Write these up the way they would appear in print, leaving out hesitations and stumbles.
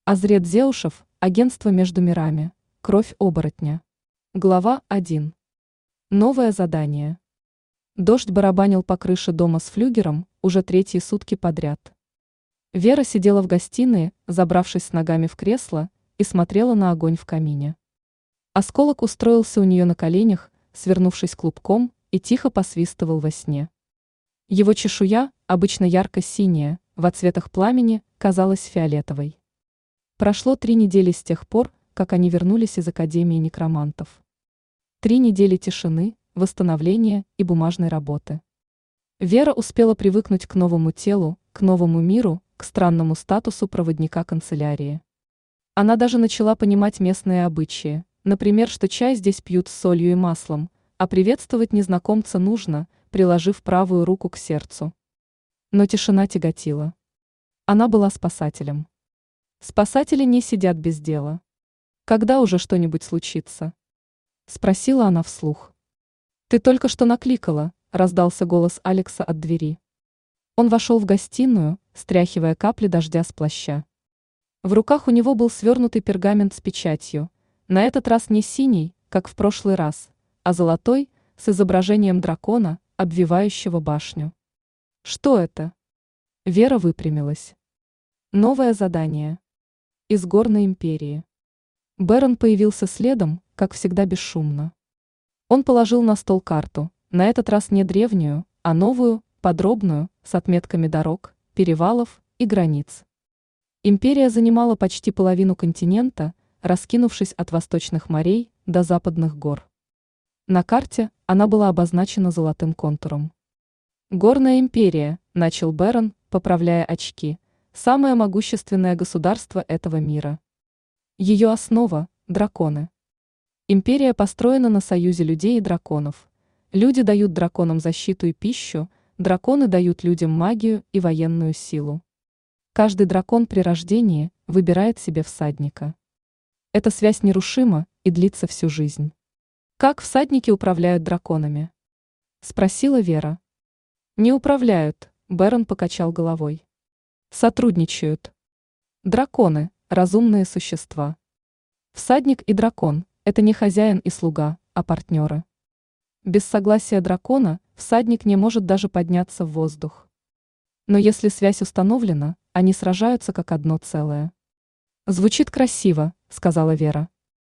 Азрет Зеушев, агентство между мирами. Кровь оборотня. Глава 1. Новое задание. Дождь барабанил по крыше дома с флюгером уже третьи сутки подряд. Вера сидела в гостиной, забравшись с ногами в кресло, и смотрела на огонь в камине. Осколок устроился у нее на коленях, свернувшись клубком, и тихо посвистывал во сне. Его чешуя, обычно ярко-синяя, в отцветах пламени, казалась фиолетовой. Прошло 3 недели с тех пор, как они вернулись из Академии некромантов. 3 недели тишины, восстановления и бумажной работы. Вера успела привыкнуть к новому телу, к новому миру, к странному статусу проводника канцелярии. Она даже начала понимать местные обычаи, например, что чай здесь пьют с солью и маслом, а приветствовать незнакомца нужно, приложив правую руку к сердцу. Но тишина тяготила. Она была спасателем. Спасатели не сидят без дела. Когда уже что-нибудь случится? Спросила она вслух. Ты только что накликала, раздался голос Алекса от двери. Он вошел в гостиную, стряхивая капли дождя с плаща. В руках у него был свернутый пергамент с печатью, на этот раз не синий, как в прошлый раз, а золотой, с изображением дракона, обвивающего башню. Что это? Вера выпрямилась. Новое задание. Из Горной империи. Бэрон появился следом, как всегда бесшумно. Он положил на стол карту, на этот раз не древнюю, а новую, подробную, с отметками дорог, перевалов и границ. Империя занимала почти половину континента, раскинувшись от восточных морей до западных гор. На карте она была обозначена золотым контуром. Горная империя, начал Бэрон, поправляя очки, самое могущественное государство этого мира. Ее основа – драконы. Империя построена на союзе людей и драконов. Люди дают драконам защиту и пищу, драконы дают людям магию и военную силу. Каждый дракон при рождении выбирает себе всадника. Эта связь нерушима и длится всю жизнь. Как всадники управляют драконами? Спросила Вера. Не управляют, Бэрон покачал головой. Сотрудничают. Драконы – разумные существа. Всадник и дракон – это не хозяин и слуга, а партнеры. Без согласия дракона всадник не может даже подняться в воздух. Но если связь установлена, они сражаются как одно целое. Звучит красиво, сказала Вера.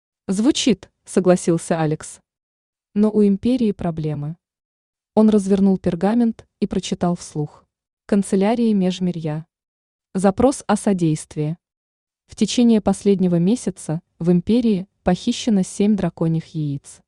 Звучит, согласился Алекс. Но у империи проблемы. Он развернул пергамент и прочитал вслух. Канцелярии Межмирья. Запрос о содействии. В течение последнего месяца в империи похищено 7 драконьих яиц.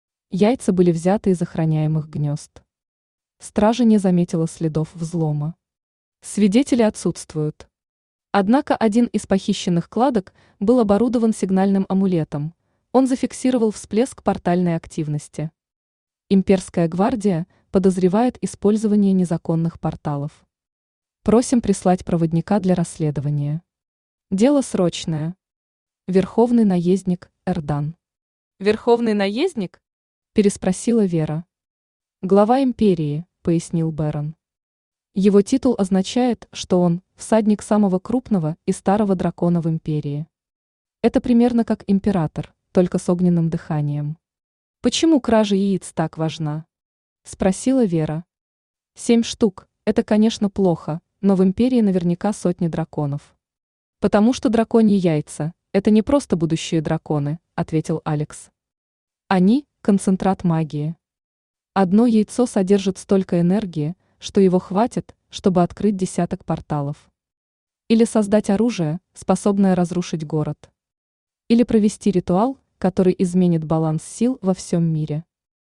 Яйца были взяты из охраняемых гнезд. Стража не заметила следов взлома. Свидетели отсутствуют. Однако один из похищенных кладок был оборудован сигнальным амулетом. Он зафиксировал всплеск портальной активности. Имперская гвардия подозревает использование незаконных порталов. Просим прислать проводника для расследования. Дело срочное. Верховный наездник Эрдан. Верховный наездник? Переспросила Вера. Глава империи, пояснил Бэрон. Его титул означает, что он всадник самого крупного и старого дракона в империи. Это примерно как император, только с огненным дыханием. Почему кража яиц так важна? Спросила Вера. 7 штук, это, конечно, плохо, но в империи наверняка сотни драконов. Потому что драконьи яйца – это не просто будущие драконы, ответил Алекс. Они – концентрат магии. Одно яйцо содержит столько энергии, что его хватит, чтобы открыть десяток порталов. Или создать оружие, способное разрушить город. Или провести ритуал, который изменит баланс сил во всем мире.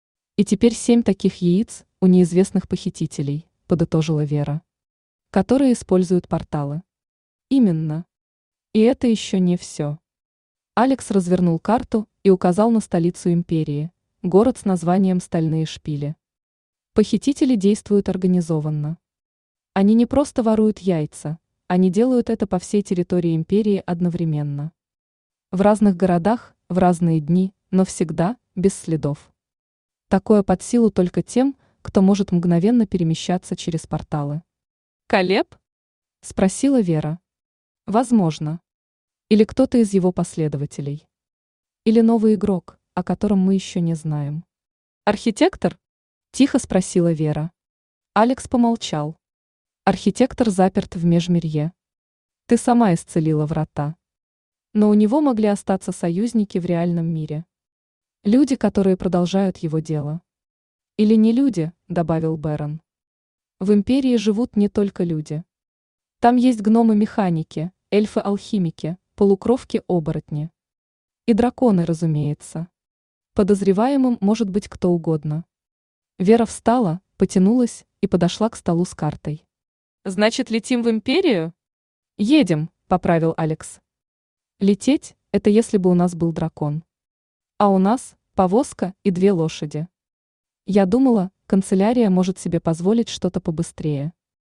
И теперь 7 таких яиц у неизвестных похитителей, подытожила Вера. Которые используют порталы. Именно. И это еще не все. Алекс развернул карту и указал на столицу империи, город с названием Стальные Шпили. Похитители действуют организованно. Они не просто воруют яйца, они делают это по всей территории империи одновременно. В разных городах, в разные дни, но всегда без следов. Такое под силу только тем, кто может мгновенно перемещаться через порталы. «Калеб?» – спросила Вера. «Возможно. Или кто-то из его последователей? Или новый игрок, о котором мы еще не знаем? Архитектор? Тихо спросила Вера. Алекс помолчал. Архитектор заперт в Межмирье. Ты сама исцелила врата. Но у него могли остаться союзники в реальном мире. Люди, которые продолжают его дело. Или не люди, добавил Бэрон. В империи живут не только люди. Там есть гномы-механики, эльфы-алхимики, полукровки-оборотни. И драконы, разумеется. Подозреваемым может быть кто угодно. Вера встала, потянулась и подошла к столу с картой. «Значит, летим в империю?» «Едем», — поправил Алекс. «Лететь — это если бы у нас был дракон. А у нас повозка и 2 лошади. Я думала, канцелярия может себе позволить что-то побыстрее».